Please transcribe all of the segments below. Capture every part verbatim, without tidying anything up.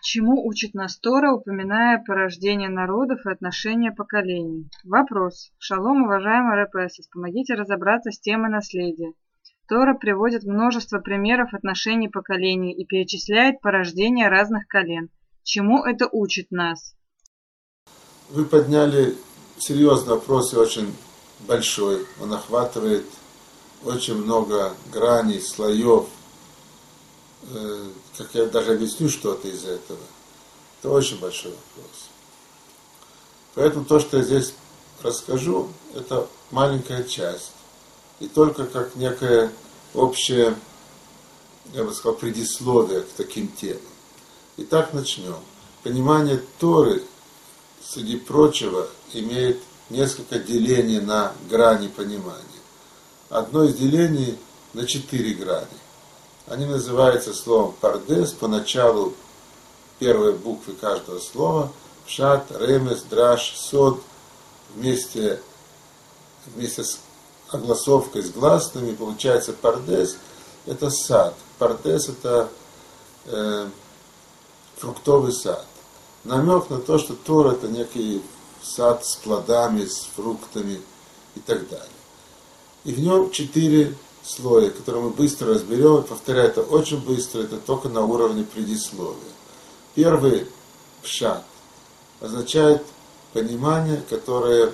Чему учит нас Тора, упоминая порождение народов и отношения поколений? Вопрос. Шалом, уважаемый рэб Эсес, помогите разобраться с темой наследия. Тора приводит множество примеров отношений поколений и перечисляет порождение разных колен. Чему это учит нас? Вы подняли серьезный вопрос и очень большой. Он охватывает очень много граней, слоев. Как я даже объясню что-то из этого. Это очень большой вопрос. Поэтому то, что я здесь расскажу, это маленькая часть. И только как некое общее, я бы сказал, предисловие к таким темам. Итак, начнем. Понимание Торы, среди прочего, имеет несколько делений на грани понимания. Одно из делений на четыре грани. Они называются словом пардес, поначалу первые буквы каждого слова, пшат, ремес, драш, сод, вместе, вместе с огласовкой, с гласными, получается пардес, это сад. Пардес это э, фруктовый сад. Намек на то, что Тора это некий сад с плодами, с фруктами и так далее. И в нем четыре слоя, которые мы быстро разберем. Повторяю, это очень быстро, это только на уровне предисловия. Первый пшат означает понимание, которое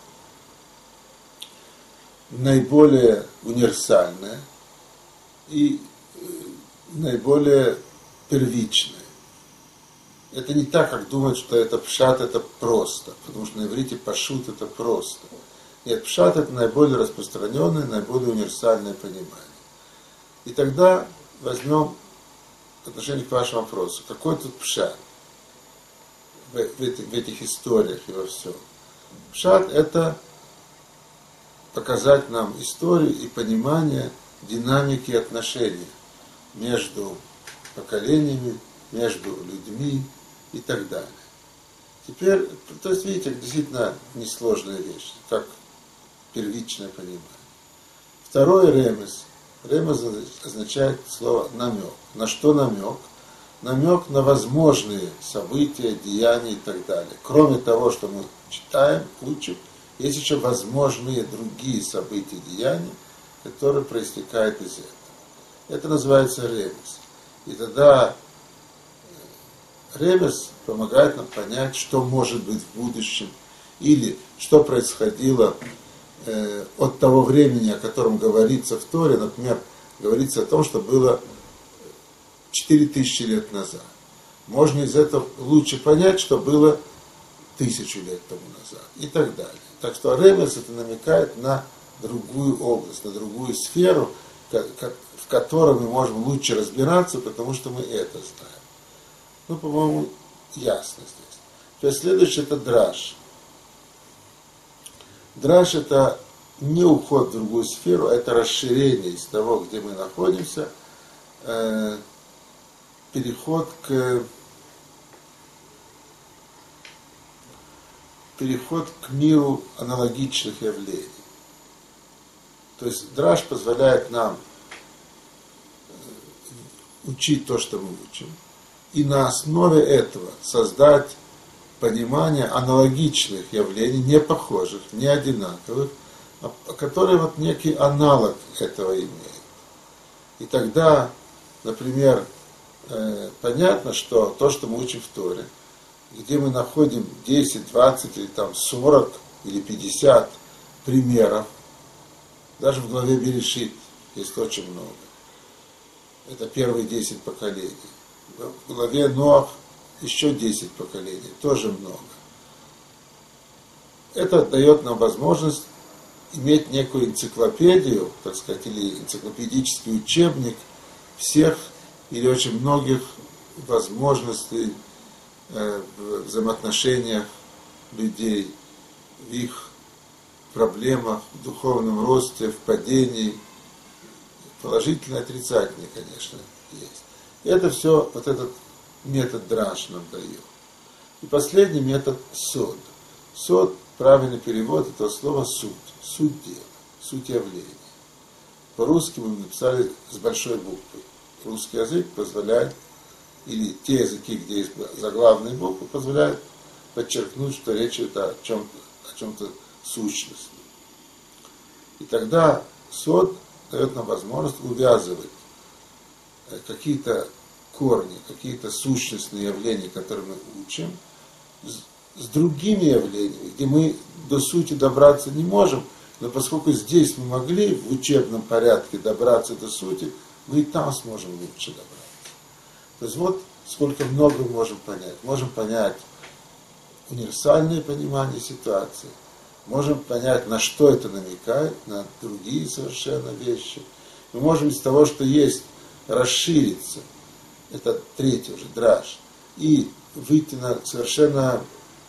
наиболее универсальное и наиболее первичное. Это не так, как думать, что это пшат, это просто, потому что на иврите пашут это просто. Нет, пшат это наиболее распространенное, наиболее универсальное понимание. И тогда возьмем в отношении к вашему вопросу, какой тут пшат в, в, этих, в этих историях и во всем. Пшат это показать нам историю и понимание динамики отношений между поколениями, между людьми и так далее. Теперь, то есть, видите, действительно несложная вещь, как первичное понимание. Второй ремес. Ремес означает слово намек. На что намек? Намек на возможные события, деяния и так далее. Кроме того, что мы читаем, учим, есть еще возможные другие события, деяния, которые проистекают из этого. Это называется ремес. И тогда ремес помогает нам понять, что может быть в будущем, или что происходило э, от того времени, о котором говорится в Торе. Например, говорится о том, что было четыре тысячи лет назад. Можно из этого лучше понять, что было тысячу лет тому назад и так далее. Так что ремес это намекает на другую область, на другую сферу, как, как, в которой мы можем лучше разбираться, потому что мы это знаем. Ну, по-моему, ясно здесь. То есть следующее это драш. Драш это не уход в другую сферу, а это расширение из того, где мы находимся, э, переход к переход к миру аналогичных явлений. То есть драш позволяет нам учить то, что мы учим, и на основе этого создать понимание аналогичных явлений, не похожих, не одинаковых, а которые вот некий аналог этого имеют. И тогда, например, э, понятно, что то, что мы учим в Торе, где мы находим десять, двадцать или там сорок или пятьдесят примеров, даже в главе Берешит есть очень много. Это первые десять поколений. В главе Ноах еще десять поколений, тоже много. Это дает нам возможность иметь некую энциклопедию, так сказать, или энциклопедический учебник всех или очень многих возможностей э, в взаимоотношениях людей, в их проблемах, в духовном росте, в падении. Положительное, отрицательное, конечно, есть. И это все, вот этот метод драш нам дает. И последний метод сод. Сод, правильный перевод этого слова суд. Суть дела, суть явления. По-русски мы написали с большой буквы. Русский язык позволяет или те языки, где есть заглавные буквы, позволяют подчеркнуть, что речь идет о чем-то, о чем-то сущностном. И тогда сод дает нам возможность увязывать какие-то корни, какие-то сущностные явления, которые мы учим, с, с другими явлениями, где мы до сути добраться не можем, но поскольку здесь мы могли в учебном порядке добраться до сути, мы и там сможем лучше добраться. То есть вот сколько много мы можем понять. Можем понять универсальное понимание ситуации, можем понять, на что это намекает, на другие совершенно вещи. Мы можем из того, что есть, расшириться, это третий уже драж, и выйти на совершенно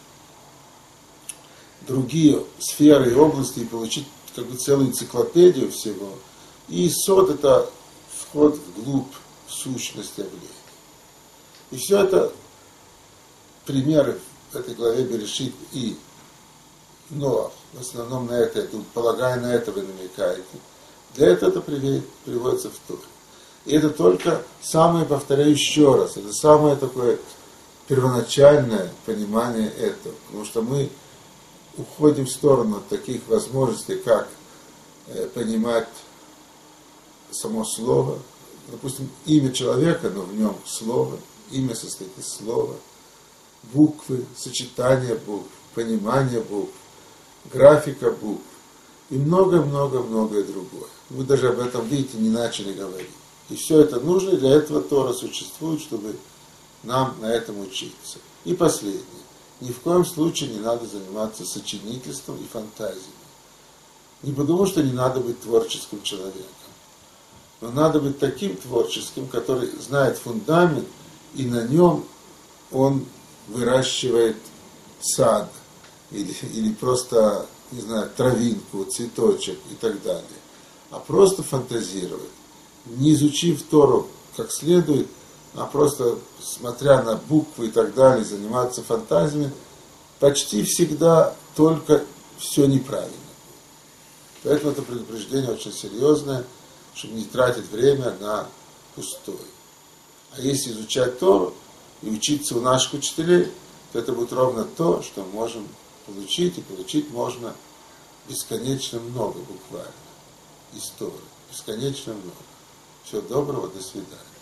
другие сферы и области и получить как бы целую энциклопедию всего. И сод это вход вглубь, в сущность явления. И все это примеры в этой главе Берешит и Ноах. В основном на это, я тут полагаю, на это вы намекаете. Для этого это приводится в Торе. И это только самое, повторяю еще раз, это самое такое первоначальное понимание этого. Потому что мы уходим в сторону от таких возможностей, как э, понимать само слово. Допустим, имя человека, но в нем слово. Имя состоит из слова. Буквы, сочетание букв, понимание букв, графика букв и много-много-многое другое. Мы даже об этом, видите, не начали говорить. И все это нужно, и для этого Тора существует, чтобы нам на этом учиться. И последнее. Ни в коем случае не надо заниматься сочинительством и фантазией. Не потому, что не надо быть творческим человеком, но надо быть таким творческим, который знает фундамент, и на нем он выращивает сад, или, или просто, не знаю, травинку, цветочек и так далее. А просто фантазировать, не изучив Тору как следует, а просто смотря на буквы и так далее, заниматься фантазиями, почти всегда только все неправильно. Поэтому это предупреждение очень серьезное, чтобы не тратить время на пустое. А если изучать Тору и учиться у наших учителей, то это будет ровно то, что мы можем получить, и получить можно бесконечно много буквально из Торы. Бесконечно много. Всего доброго, до свидания.